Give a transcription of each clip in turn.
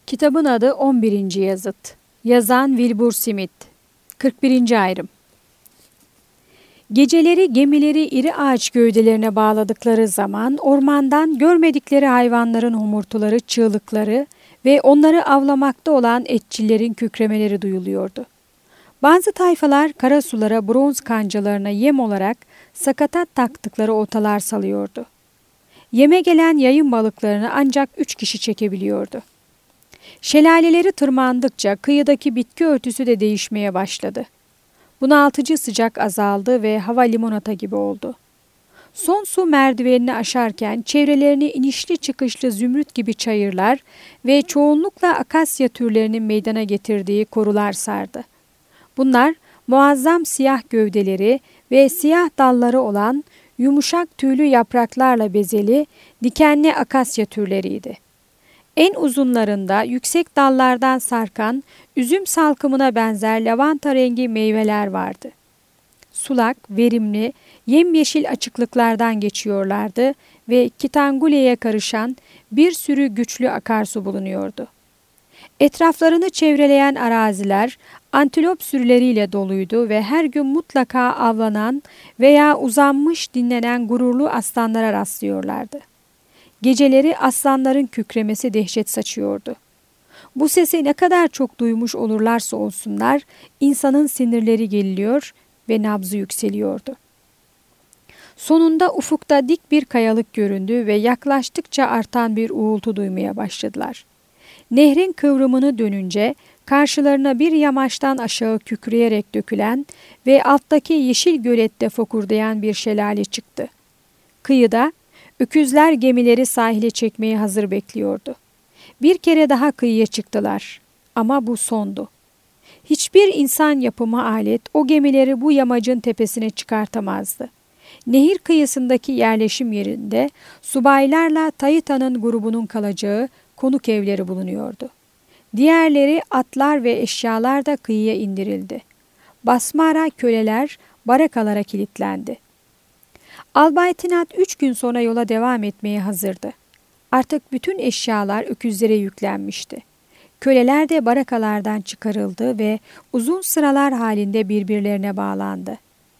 Kitabın adı 11. Yazıt. Yazan Wilbur Smith. 41. Ayrım. Geceleri gemileri iri ağaç gövdelerine bağladıkları zaman ormandan görmedikleri hayvanların homurtuları, çığlıkları ve onları avlamakta olan etçillerin kükremeleri duyuluyordu. Bazı tayfalar karasulara, bronz kancalarına yem olarak sakatat taktıkları oltalar salıyordu. Yeme gelen yayın balıklarını ancak 3 kişi çekebiliyordu. Şelaleleri tırmandıkça kıyıdaki bitki örtüsü de değişmeye başladı. Bunaltıcı sıcak azaldı ve hava limonata gibi oldu. Son su merdivenini aşarken çevrelerini inişli çıkışlı zümrüt gibi çayırlar ve çoğunlukla akasya türlerinin meydana getirdiği korular sardı. Bunlar muazzam siyah gövdeleri ve siyah dalları olan yumuşak tüylü yapraklarla bezeli dikenli akasya türleriydi. En uzunlarında yüksek dallardan sarkan üzüm salkımına benzer lavanta rengi meyveler vardı. Sulak, verimli, yemyeşil açıklıklardan geçiyorlardı ve Kitanguleye karışan bir sürü güçlü akarsu bulunuyordu. Etraflarını çevreleyen araziler antilop sürüleriyle doluydu ve her gün mutlaka avlanan veya uzanmış dinlenen gururlu aslanlara rastlıyorlardı. Geceleri aslanların kükremesi dehşet saçıyordu. Bu sesi ne kadar çok duymuş olurlarsa olsunlar, insanın sinirleri geriliyor ve nabzı yükseliyordu. Sonunda ufukta dik bir kayalık göründü ve yaklaştıkça artan bir uğultu duymaya başladılar. Nehrin kıvrımını dönünce karşılarına bir yamaçtan aşağı kükreyerek dökülen ve alttaki yeşil gölette fokurdayan bir şelale çıktı. Kıyıda öküzler gemileri sahile çekmeye hazır bekliyordu. Bir kere daha kıyıya çıktılar ama bu sondu. Hiçbir insan yapımı alet o gemileri bu yamacın tepesine çıkartamazdı. Nehir kıyısındaki yerleşim yerinde subaylarla Taita'nın grubunun kalacağı konuk evleri bulunuyordu. Diğerleri atlar ve eşyalar da kıyıya indirildi. Basmara köleler barakalara kilitlendi. Albay Tinat 3 gün sonra yola devam etmeye hazırdı. Artık bütün eşyalar öküzlere yüklenmişti. Köleler de barakalardan çıkarıldı ve uzun sıralar halinde birbirlerine bağlandı.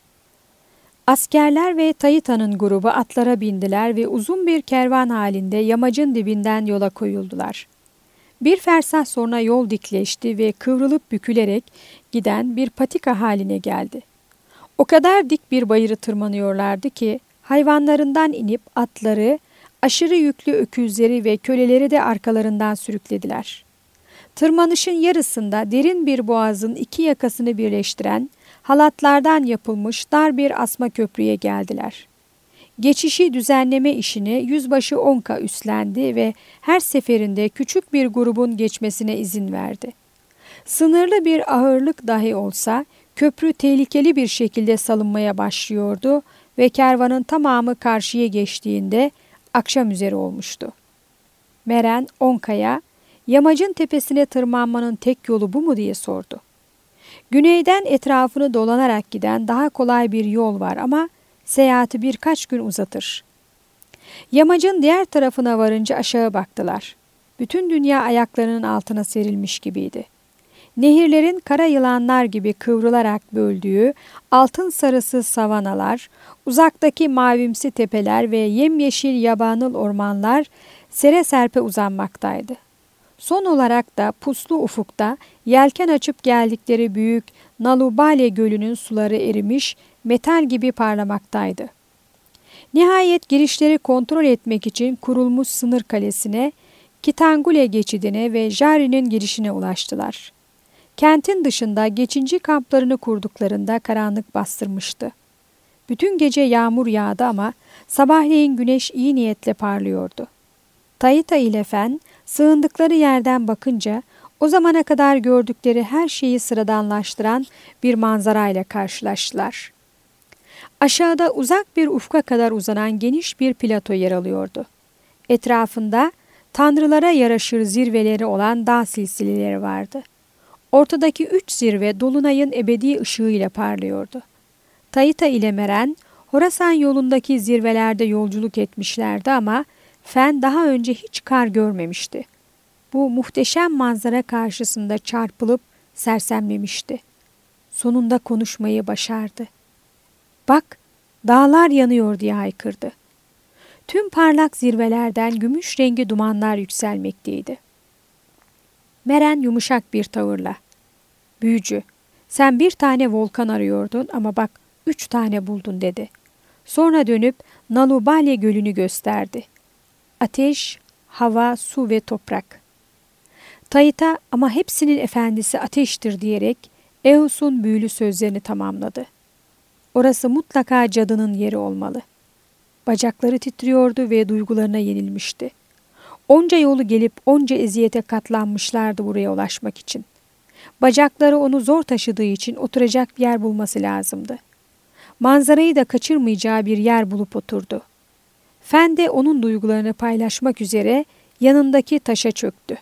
Askerler ve Taita'nın grubu atlara bindiler ve uzun bir kervan halinde yamacın dibinden yola koyuldular. Bir fersah sonra yol dikleşti ve kıvrılıp bükülerek giden bir patika haline geldi. O kadar dik bir bayırı tırmanıyorlardı ki hayvanlarından inip atları, aşırı yüklü öküzleri ve köleleri de arkalarından sürüklediler. Tırmanışın yarısında derin bir boğazın iki yakasını birleştiren halatlardan yapılmış dar bir asma köprüye geldiler. Geçişi düzenleme işini yüzbaşı Onka üstlendi ve her seferinde küçük bir grubun geçmesine izin verdi. Sınırlı bir ağırlık dahi olsa köprü tehlikeli bir şekilde salınmaya başlıyordu ve kervanın tamamı karşıya geçtiğinde akşam üzeri olmuştu. Meren Onka'ya yamacın tepesine tırmanmanın tek yolu bu mu diye sordu. Güneyden etrafını dolanarak giden daha kolay bir yol var ama seyahati birkaç gün uzatır. Yamacın diğer tarafına varınca aşağı baktılar. Bütün dünya ayaklarının altına serilmiş gibiydi. Nehirlerin kara yılanlar gibi kıvrılarak böldüğü altın sarısı savanalar, uzaktaki mavimsi tepeler ve yemyeşil yabanıl ormanlar sere serpe uzanmaktaydı. Son olarak da puslu ufukta yelken açıp geldikleri büyük Nalubale Gölü'nün suları erimiş, metal gibi parlamaktaydı. Nihayet girişleri kontrol etmek için kurulmuş sınır kalesine, Kitangule geçidine ve Jari'nin girişine ulaştılar. Kentin dışında geçici kamplarını kurduklarında karanlık bastırmıştı. Bütün gece yağmur yağdı ama sabahleyin güneş iyi niyetle parlıyordu. Taita ile Fen sığındıkları yerden bakınca o zamana kadar gördükleri her şeyi sıradanlaştıran bir manzarayla karşılaştılar. Aşağıda uzak bir ufka kadar uzanan geniş bir plato yer alıyordu. Etrafında tanrılara yaraşır zirveleri olan dağ silsileleri vardı. Ortadaki 3 zirve dolunayın ebedi ışığıyla parlıyordu. Taita ile Meren, Horasan yolundaki zirvelerde yolculuk etmişlerdi ama Fen daha önce hiç kar görmemişti. bu muhteşem manzara karşısında çarpılıp sersemlemişti. Sonunda konuşmayı başardı. "Bak, dağlar yanıyor," diye haykırdı. Tüm parlak zirvelerden gümüş rengi dumanlar yükselmekteydi. Meren yumuşak bir tavırla, "Büyücü, sen bir tane volkan arıyordun ama bak 3 tane buldun," dedi. Sonra dönüp Nalubale Gölü'nü gösterdi. Ateş, hava, su ve toprak. Tayita "Ama hepsinin efendisi ateştir," diyerek Eos'un büyülü sözlerini tamamladı. Orası mutlaka cadının yeri olmalı. Bacakları titriyordu ve duygularına yenilmişti. Onca yolu gelip onca eziyete katlanmışlardı buraya ulaşmak için. Bacakları onu zor taşıdığı için oturacak bir yer bulması lazımdı. Manzarayı da kaçırmayacağı bir yer bulup oturdu. Fen de onun duygularını paylaşmak üzere yanındaki taşa çöktü.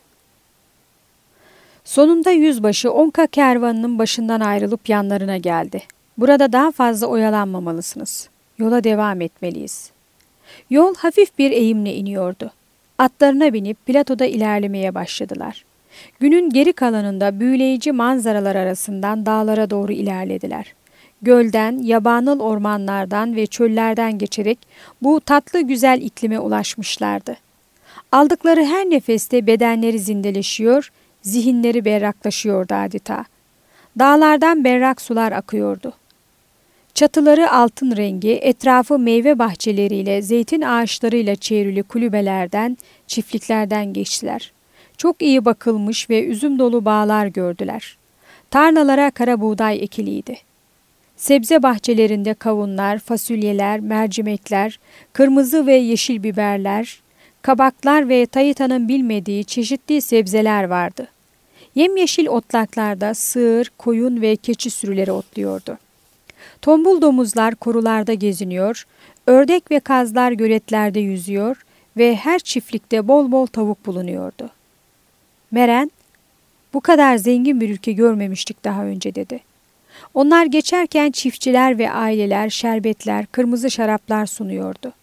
Sonunda yüzbaşı Onka kervanının başından ayrılıp yanlarına geldi. "Burada daha fazla oyalanmamalısınız. Yola devam etmeliyiz." Yol hafif bir eğimle iniyordu. Atlarına binip platoda ilerlemeye başladılar. Günün geri kalanında büyüleyici manzaralar arasından dağlara doğru ilerlediler. Gölden, yabanıl ormanlardan ve çöllerden geçerek bu tatlı güzel iklime ulaşmışlardı. Aldıkları her nefeste bedenleri zindeleşiyor, zihinleri berraklaşıyordu adeta. Dağlardan berrak sular akıyordu. Çatıları altın rengi, etrafı meyve bahçeleriyle, zeytin ağaçlarıyla çevrili kulübelerden, çiftliklerden geçtiler. Çok iyi bakılmış ve üzüm dolu bağlar gördüler. Tarlalara kara buğday ekiliydi. Sebze bahçelerinde kavunlar, fasulyeler, mercimekler, kırmızı ve yeşil biberler, kabaklar ve Tayita'nın bilmediği çeşitli sebzeler vardı. Yemyeşil otlaklarda sığır, koyun ve keçi sürüleri otluyordu. Tombul domuzlar korularda geziniyor, ördek ve kazlar göletlerde yüzüyor ve her çiftlikte bol bol tavuk bulunuyordu. Meren, "Bu kadar zengin bir ülke görmemiştik daha önce," dedi. Onlar geçerken çiftçiler ve aileler şerbetler, kırmızı şaraplar sunuyordu.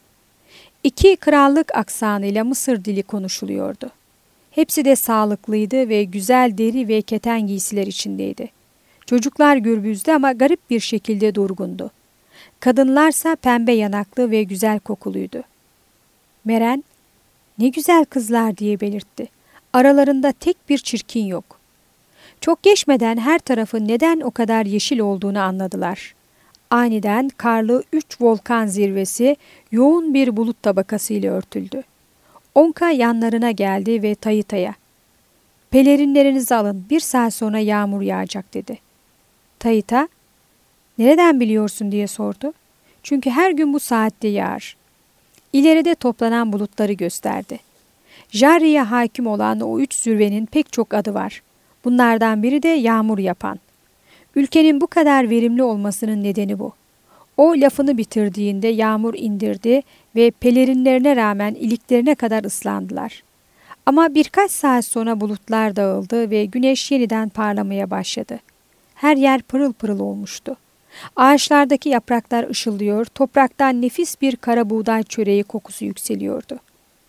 2 krallık aksanıyla Mısır dili konuşuluyordu. Hepsi de sağlıklıydı ve güzel deri ve keten giysiler içindeydi. Çocuklar gürbüzdü ama garip bir şekilde durgundu. Kadınlarsa pembe yanaklı ve güzel kokuluydu. Meren, "Ne güzel kızlar," diye belirtti. "Aralarında tek bir çirkin yok." Çok geçmeden her tarafın neden o kadar yeşil olduğunu anladılar. Aniden karlı 3 volkan zirvesi yoğun bir bulut tabakası ile örtüldü. Onka yanlarına geldi ve Tayita'ya, "Pelerinlerinizi alın, 1 saat sonra yağmur yağacak," dedi. Tayita, "Nereden biliyorsun?" diye sordu. "Çünkü her gün bu saatte yağar." İleride toplanan bulutları gösterdi. Jarri'ye hakim olan o 3 zirvenin pek çok adı var. Bunlardan biri de yağmur yapan. Ülkenin bu kadar verimli olmasının nedeni bu. O lafını bitirdiğinde yağmur indirdi ve pelerinlerine rağmen iliklerine kadar ıslandılar. Ama birkaç saat sonra bulutlar dağıldı ve güneş yeniden parlamaya başladı. Her yer pırıl pırıl olmuştu. Ağaçlardaki yapraklar ışıldıyor, topraktan nefis bir kara buğday çöreği kokusu yükseliyordu.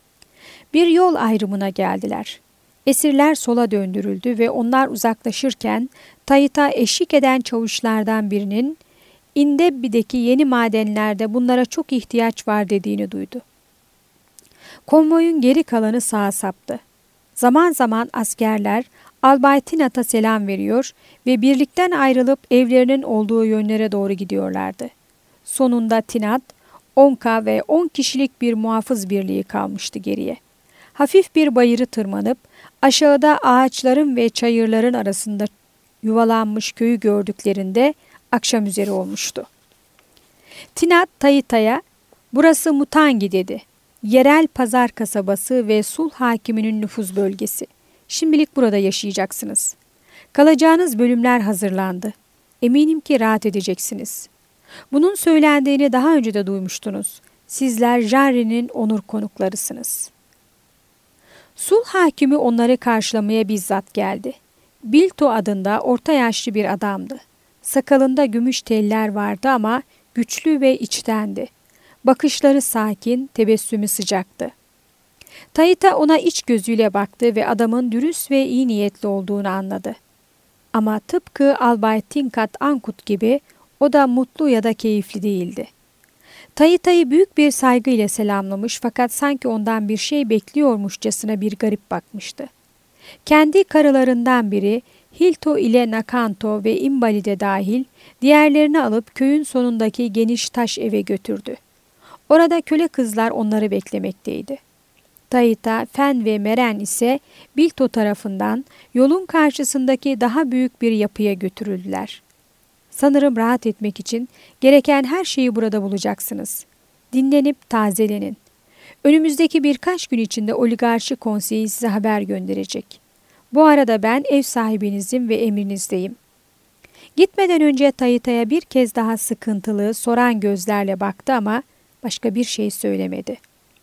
Bir yol ayrımına geldiler. Esirler sola döndürüldü ve onlar uzaklaşırken Tayita eşlik eden çavuşlardan birinin İndebbi'deki yeni madenlerde bunlara çok ihtiyaç var dediğini duydu. Konvoyun geri kalanı sağa saptı. Zaman zaman askerler Albay Tinat'a selam veriyor ve birlikten ayrılıp evlerinin olduğu yönlere doğru gidiyorlardı. Sonunda Tinat, Onka ve 10 kişilik bir muhafız birliği kalmıştı geriye. Hafif bir bayırı tırmanıp aşağıda ağaçların ve çayırların arasında yuvalanmış köyü gördüklerinde akşam üzeri olmuştu. Tinat Tayita'ya, "Burası Mutangi," dedi. "Yerel pazar kasabası ve sulh hakiminin nüfuz bölgesi. Şimdilik burada yaşayacaksınız. Kalacağınız bölümler hazırlandı. Eminim ki rahat edeceksiniz. Bunun söylendiğini daha önce de duymuştunuz. Sizler Jarri'nin onur konuklarısınız." Sulh hakimi onları karşılamaya bizzat geldi. Bilto adında orta yaşlı bir adamdı. Sakalında gümüş teller vardı ama güçlü ve içtendi. Bakışları sakin, tebessümü sıcaktı. Tayita ona iç gözüyle baktı ve adamın dürüst ve iyi niyetli olduğunu anladı. Ama tıpkı Albay Tinkat Ankut gibi o da mutlu ya da keyifli değildi. Tayita'yı büyük bir saygıyla selamlamış fakat sanki ondan bir şey bekliyormuşçasına bir garip bakmıştı. Kendi karılarından biri Hilto ile Nakanto ve Imbali de dahil diğerlerini alıp köyün sonundaki geniş taş eve götürdü. Orada köle kızlar onları beklemekteydi. Tayita, Fen ve Meren ise Bilto tarafından yolun karşısındaki daha büyük bir yapıya götürüldüler. Sanırım rahat etmek için gereken her şeyi burada bulacaksınız. Dinlenip tazelenin. Önümüzdeki birkaç gün içinde oligarşi konseyi size haber gönderecek. Bu arada ben ev sahibinizim ve emrinizdeyim. Gitmeden önce Tayita'ya bir kez daha sıkıntılı, soran gözlerle baktı ama başka bir şey söylemedi.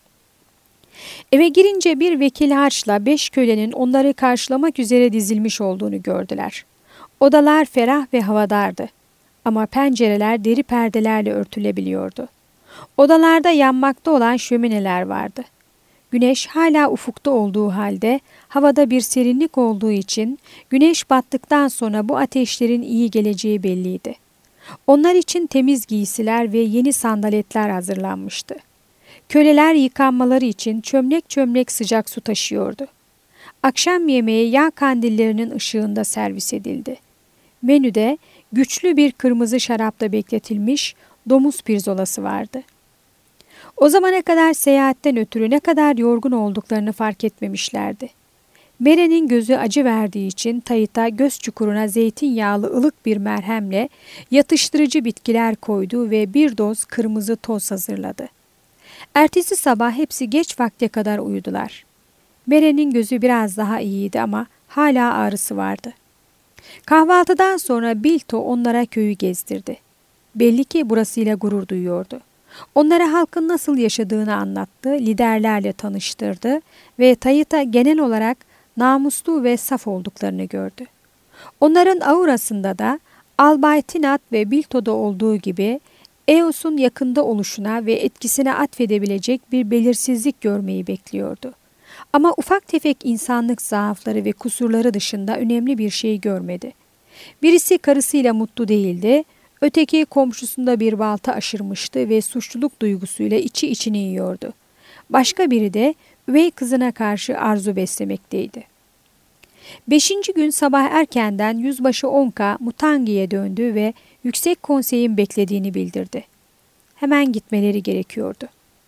Eve girince bir vekil harçla 5 kölenin onları karşılamak üzere dizilmiş olduğunu gördüler. Odalar ferah ve havadardı. Ama pencereler deri perdelerle örtülebiliyordu. Odalarda yanmakta olan şömineler vardı. Güneş hala ufukta olduğu halde havada bir serinlik olduğu için güneş battıktan sonra bu ateşlerin iyi geleceği belliydi. Onlar için temiz giysiler ve yeni sandaletler hazırlanmıştı. Köleler yıkanmaları için çömlek çömlek sıcak su taşıyordu. Akşam yemeği yağ kandillerinin ışığında servis edildi. Menüde güçlü bir kırmızı şarapla bekletilmiş domuz pirzolası vardı. O zamana kadar seyahatten ötürü ne kadar yorgun olduklarını fark etmemişlerdi. Meren'in gözü acı verdiği için Tayita göz çukuruna zeytinyağlı ılık bir merhemle yatıştırıcı bitkiler koydu ve bir doz kırmızı toz hazırladı. Ertesi sabah hepsi geç vakte kadar uyudular. Meren'in gözü biraz daha iyiydi ama hala ağrısı vardı. Kahvaltıdan sonra Bilto onlara köyü gezdirdi. Belli ki burasıyla gurur duyuyordu. Onlara halkın nasıl yaşadığını anlattı, liderlerle tanıştırdı ve Tayita genel olarak namuslu ve saf olduklarını gördü. Onların aurasında da Albay Tinat ve Bilto'da olduğu gibi Eos'un yakında oluşuna ve etkisine atfedebilecek bir belirsizlik görmeyi bekliyordu. Ama ufak tefek insanlık zaafları ve kusurları dışında önemli bir şey görmedi. Birisi karısıyla mutlu değildi, öteki komşusunda bir balta aşırmıştı ve suçluluk duygusuyla içi içini yiyordu. Başka biri de üvey kızına karşı arzu beslemekteydi. 5. gün sabah erkenden Yüzbaşı Onka Mutangi'ye döndü ve Yüksek Konsey'in beklediğini bildirdi. Hemen gitmeleri gerekiyordu.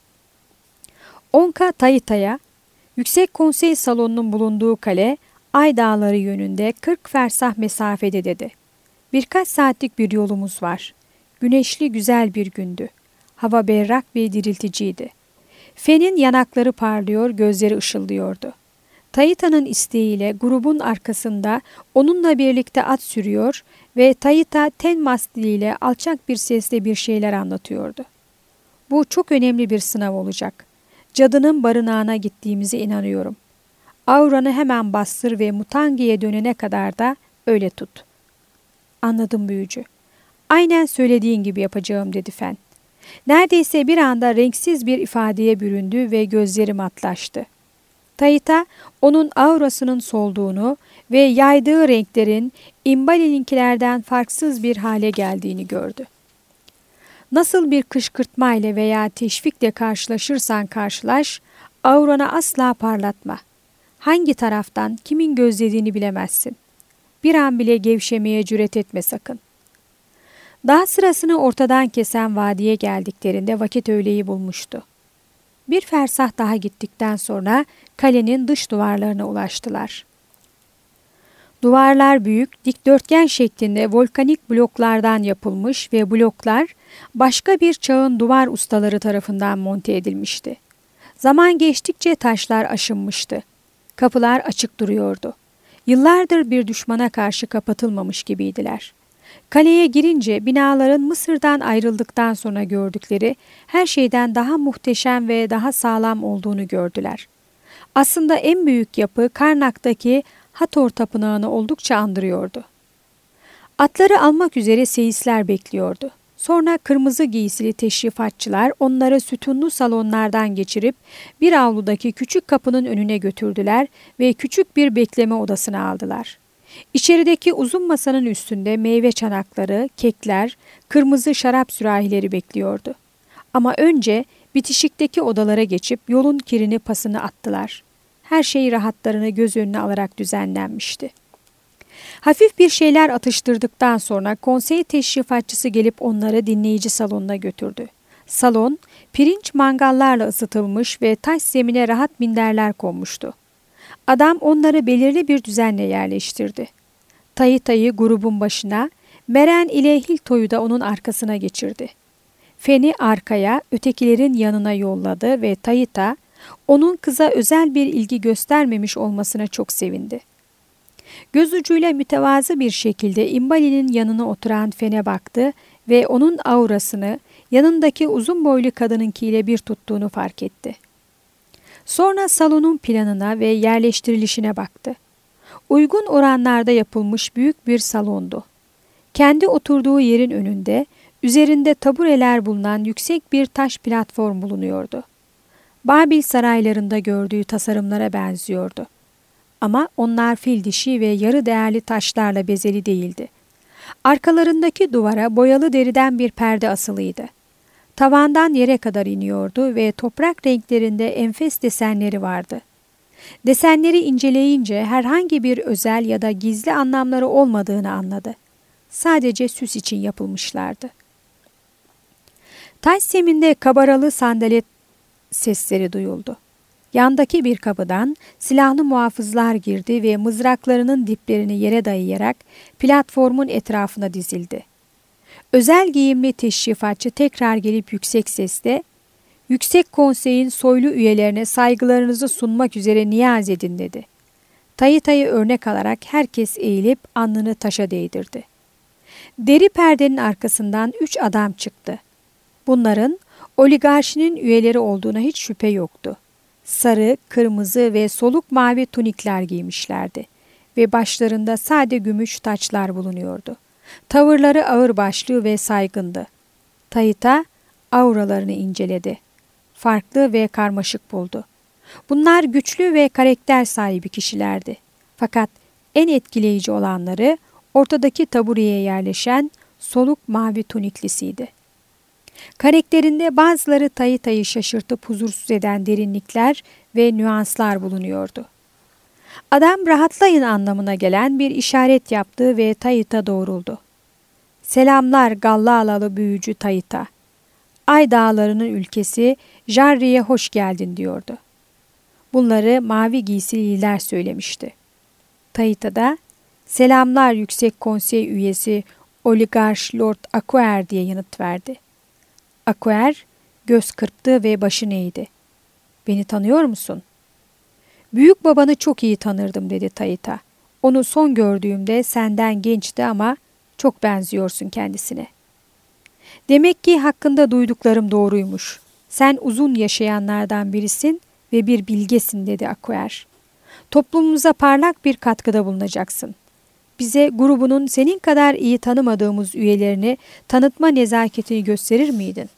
Onka Tayita'ya, Yüksek Konsey salonunun bulunduğu kale, Ay Dağları yönünde 40 fersah mesafede dedi. Birkaç saatlik bir yolumuz var. Güneşli güzel bir gündü. Hava berrak ve dirilticiydi. Fen'in yanakları parlıyor, gözleri ışıldıyordu. Tayita'nın isteğiyle grubun arkasında onunla birlikte at sürüyor ve Tayita Tenmas diliyle alçak bir sesle bir şeyler anlatıyordu. Bu çok önemli bir sınav olacak. Cadının barınağına gittiğimize inanıyorum. Auranı hemen bastır ve Mutangi'ye dönene kadar da öyle tut. Anladım büyücü. Aynen söylediğin gibi yapacağım dedi Fen. Neredeyse bir anda renksiz bir ifadeye büründü ve gözleri matlaştı. Tayita onun aurasının solduğunu ve yaydığı renklerin Imbali'ninkilerden farksız bir hale geldiğini gördü. Nasıl bir kışkırtmayla veya teşvikle karşılaşırsan karşılaş, auranı asla parlatma. Hangi taraftan kimin gözlediğini bilemezsin. Bir an bile gevşemeye cüret etme sakın. Dağ sırasını ortadan kesen vadiye geldiklerinde vakit öğleyi bulmuştu. Bir fersah daha gittikten sonra kalenin dış duvarlarına ulaştılar. Duvarlar büyük, dikdörtgen şeklinde volkanik bloklardan yapılmış ve bloklar başka bir çağın duvar ustaları tarafından monte edilmişti. Zaman geçtikçe taşlar aşınmıştı. Kapılar açık duruyordu. Yıllardır bir düşmana karşı kapatılmamış gibiydiler. Kaleye girince binaların Mısır'dan ayrıldıktan sonra gördükleri her şeyden daha muhteşem ve daha sağlam olduğunu gördüler. Aslında en büyük yapı Karnak'taki Hathor Tapınağı'nı oldukça andırıyordu. Atları almak üzere seyisler bekliyordu. Sonra kırmızı giysili teşrifatçılar onları sütunlu salonlardan geçirip bir avludaki küçük kapının önüne götürdüler ve küçük bir bekleme odasına aldılar. İçerideki uzun masanın üstünde meyve çanakları, kekler, kırmızı şarap sürahileri bekliyordu. Ama önce bitişikteki odalara geçip yolun kirini pasını attılar. Her şey rahatlarını göz önüne alarak düzenlenmişti. Hafif bir şeyler atıştırdıktan sonra konsey teşrifatçısı gelip onları dinleyici salonuna götürdü. Salon, pirinç mangallarla ısıtılmış ve taş zemine rahat minderler konmuştu. Adam onları belirli bir düzenle yerleştirdi. Tayita'yı grubun başına, Meren ile Hilto'yu da onun arkasına geçirdi. Fen'i arkaya, ötekilerin yanına yolladı ve Tayita, onun kıza özel bir ilgi göstermemiş olmasına çok sevindi. Göz ucuyla mütevazı bir şekilde İmbali'nin yanına oturan Fen'e baktı ve onun aurasını yanındaki uzun boylu kadınınkiyle bir tuttuğunu fark etti. Sonra salonun planına ve yerleştirilişine baktı. Uygun oranlarda yapılmış büyük bir salondu. Kendi oturduğu yerin önünde, üzerinde tabureler bulunan yüksek bir taş platform bulunuyordu. Babil saraylarında gördüğü tasarımlara benziyordu. Ama onlar fil dişi ve yarı değerli taşlarla bezeli değildi. Arkalarındaki duvara boyalı deriden bir perde asılıydı. Tavandan yere kadar iniyordu ve toprak renklerinde enfes desenleri vardı. Desenleri inceleyince herhangi bir özel ya da gizli anlamları olmadığını anladı. Sadece süs için yapılmışlardı. Taş zeminde kabaralı sandalet sesleri duyuldu. Yandaki bir kapıdan silahlı muhafızlar girdi ve mızraklarının diplerini yere dayayarak platformun etrafına dizildi. Özel giyimli teşrifatçı tekrar gelip yüksek sesle, "Yüksek Konsey'in soylu üyelerine saygılarınızı sunmak üzere niyaz edin," dedi. Tayita'yı örnek alarak herkes eğilip alnını taşa değdirdi. Deri perdenin arkasından 3 adam çıktı. Bunların oligarşinin üyeleri olduğuna hiç şüphe yoktu. Sarı, kırmızı ve soluk mavi tunikler giymişlerdi ve başlarında sade gümüş taçlar bulunuyordu. Tavırları ağırbaşlı ve saygındı. Tayita auralarını inceledi. Farklı ve karmaşık buldu. Bunlar güçlü ve karakter sahibi kişilerdi. Fakat en etkileyici olanları ortadaki tabureye yerleşen soluk mavi tuniklisiydi. Karakterinde bazıları Tayita'yı şaşırtıp huzursuz eden derinlikler ve nüanslar bulunuyordu. Adam rahatlayın anlamına gelen bir işaret yaptı ve Tayita doğruldu. "Selamlar Gallalalı büyücü Tayita. Ay dağlarının ülkesi Jarri'ye hoş geldin," diyordu. Bunları mavi giysililer söylemişti. Tayita da "Selamlar Yüksek Konsey üyesi Oligarş Lord Aquer," diye yanıt verdi. Aquer göz kırptı ve başını eğdi. "Beni tanıyor musun?" "Büyük babanı çok iyi tanırdım," dedi Tayita. "Onu son gördüğümde senden gençti ama çok benziyorsun kendisine." "Demek ki hakkında duyduklarım doğruymuş. Sen uzun yaşayanlardan birisin ve bir bilgesin," dedi Aquer. "Toplumumuza parlak bir katkıda bulunacaksın. Bize grubunun senin kadar iyi tanımadığımız üyelerini tanıtma nezaketini gösterir miydin?"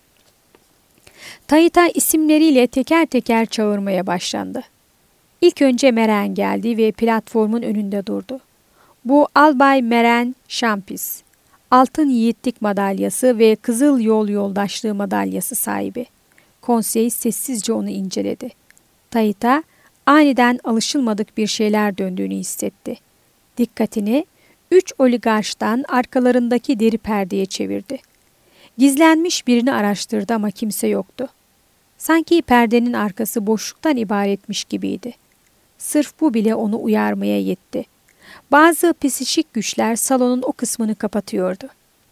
Tayita isimleriyle teker teker çağırmaya başlandı. İlk önce Meren geldi ve platformun önünde durdu. "Bu Albay Meren Şampis, altın yiğitlik madalyası ve kızıl yol yoldaşlığı madalyası sahibi." Konsey sessizce onu inceledi. Tayita aniden alışılmadık bir şeyler döndüğünü hissetti. Dikkatini 3 oligarştan arkalarındaki deri perdeye çevirdi. Gizlenmiş birini araştırdı ama kimse yoktu. Sanki perdenin arkası boşluktan ibaretmiş gibiydi. Sırf bu bile onu uyarmaya yetti. Bazı psikik güçler salonun o kısmını kapatıyordu.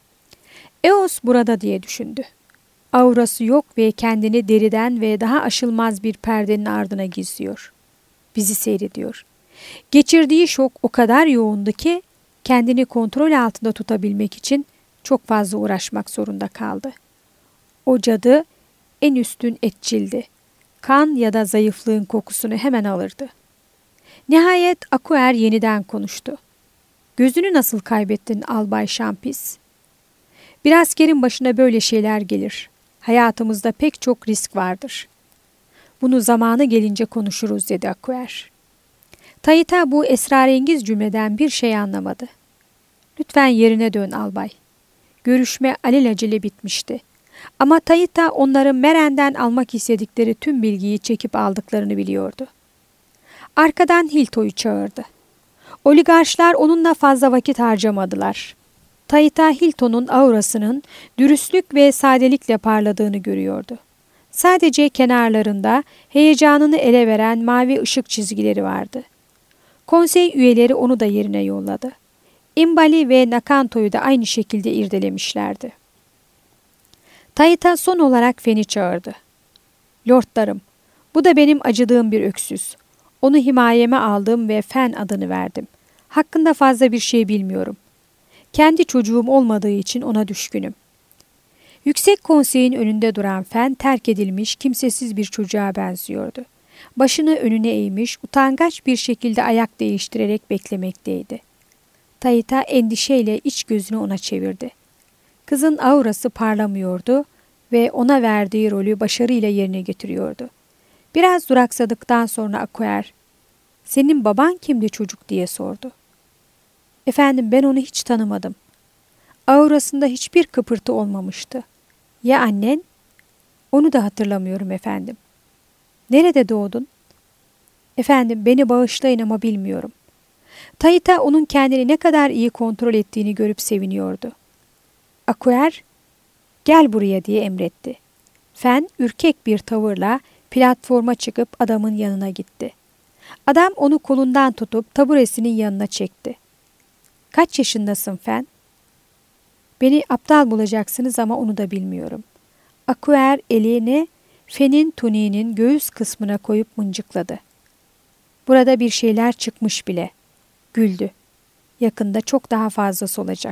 Eos burada diye düşündü. Aurası yok ve kendini deriden ve daha aşılmaz bir perdenin ardına gizliyor. Bizi seyrediyor. Geçirdiği şok o kadar yoğundu ki kendini kontrol altında tutabilmek için çok fazla uğraşmak zorunda kaldı. O cadı en üstün etçildi. Kan ya da zayıflığın kokusunu hemen alırdı. Nihayet Aquer yeniden konuştu. "Gözünü nasıl kaybettin Albay Şampis?" Bir askerin başına böyle şeyler gelir. Hayatımızda pek çok risk vardır. Bunu zamanı gelince konuşuruz dedi Akuer. Taita bu esrarengiz cümleden bir şey anlamadı. Lütfen yerine dön albay. Görüşme alelacele bitmişti. Ama Taita onların Meren'den almak istedikleri tüm bilgiyi çekip aldıklarını biliyordu. Arkadan Hilto'yu çağırdı. Oligarşlar onunla fazla vakit harcamadılar. Taita Hilto'nun aurasının dürüstlük ve sadelikle parladığını görüyordu. Sadece kenarlarında heyecanını ele veren mavi ışık çizgileri vardı. Konsey üyeleri onu da yerine yolladı. İmbali ve Nakanto'yu da aynı şekilde irdelemişlerdi. Taita son olarak Fen'i çağırdı. Lordlarım, bu da benim acıdığım bir öksüz. Onu himayeme aldım ve Fen adını verdim. Hakkında fazla bir şey bilmiyorum. Kendi çocuğum olmadığı için ona düşkünüm. Yüksek konseyin önünde duran Fen terk edilmiş, kimsesiz bir çocuğa benziyordu. Başını önüne eğmiş, utangaç bir şekilde ayak değiştirerek beklemekteydi. Taita endişeyle iç gözünü ona çevirdi. Kızın aurası parlamıyordu ve ona verdiği rolü başarıyla yerine getiriyordu. Biraz duraksadıktan sonra Akuer, "Senin baban kimdi çocuk?" diye sordu. "Efendim, ben onu hiç tanımadım. Aurasında hiçbir kıpırtı olmamıştı. Ya annen?" "Onu da hatırlamıyorum efendim." "Nerede doğdun?" "Efendim, beni bağışlayın ama bilmiyorum." Taita onun kendini ne kadar iyi kontrol ettiğini görüp seviniyordu. Akuer, "Gel buraya," diye emretti. Fen ürkek bir tavırla platforma çıkıp adamın yanına gitti. Adam onu kolundan tutup taburesinin yanına çekti. "Kaç yaşındasın Fen?" "Beni aptal bulacaksınız ama onu da bilmiyorum." Akuer elini Fen'in tuniğinin göğüs kısmına koyup mıncıkladı. "Burada bir şeyler çıkmış bile." Güldü. "Yakında çok daha fazlası olacak."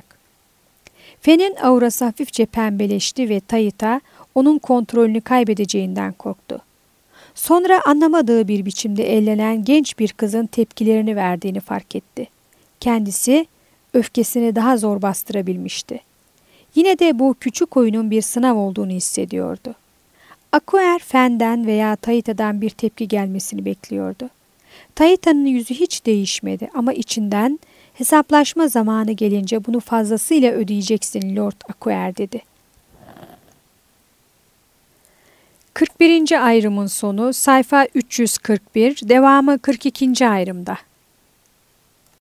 Fen'in aurası hafifçe pembeleşti ve Taita onun kontrolünü kaybedeceğinden korktu. Sonra anlamadığı bir biçimde ellenen genç bir kızın tepkilerini verdiğini fark etti. Kendisi öfkesini daha zor bastırabilmişti. Yine de bu küçük oyunun bir sınav olduğunu hissediyordu. Akuer Fen'den veya Taita'dan bir tepki gelmesini bekliyordu. Taita'nın yüzü hiç değişmedi ama içinden hesaplaşma zamanı gelince bunu fazlasıyla ödeyeceksin Lord Akuer dedi. 41. ayrımın sonu sayfa 341, devamı 42. ayrımda.